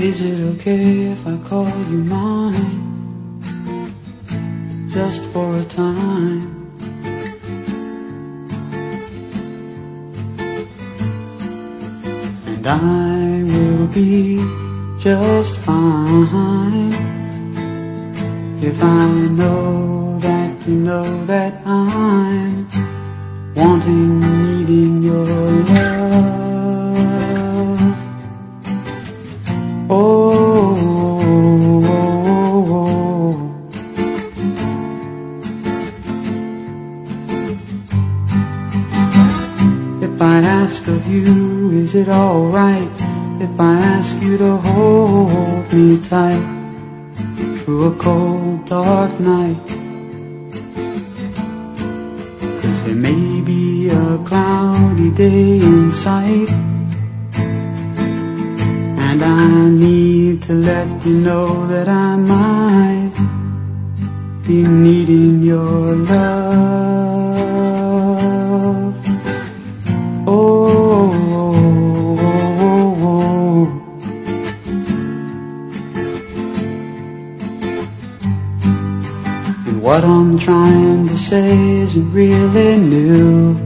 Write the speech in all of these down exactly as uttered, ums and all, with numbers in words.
Is it okay if I call you mine, just for a time? And I will be just fine if I know that you know that I'm wanting, needing your love. Oh, oh, oh. If I ask of you, is it alright if I ask you to hold me tight through a cold, dark night? 'Cause there may be a cloudy day in sight, and I need to let you know that I might be needing your love. Oh, oh, oh, oh. And what I'm trying to say isn't really new.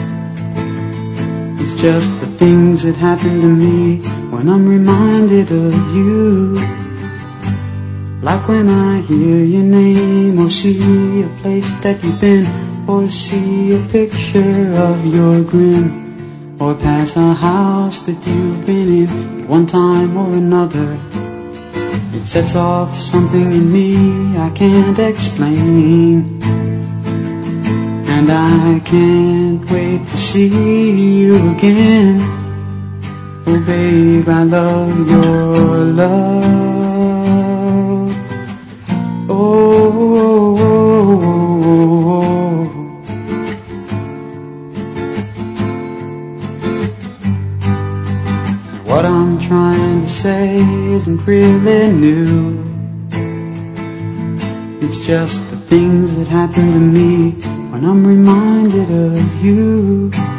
It's just the things that happen to me when I'm reminded of you. Like when I hear your name, or see a place that you've been, or see a picture of your grin, or pass a house that you've been in at one time or another. It sets off something in me I can't explain, and I can't wait to see you again. Oh babe, I love your love. Oh, oh, oh, oh, oh. What I'm trying to say isn't really new. It's just the things that happen to me when I'm reminded of you.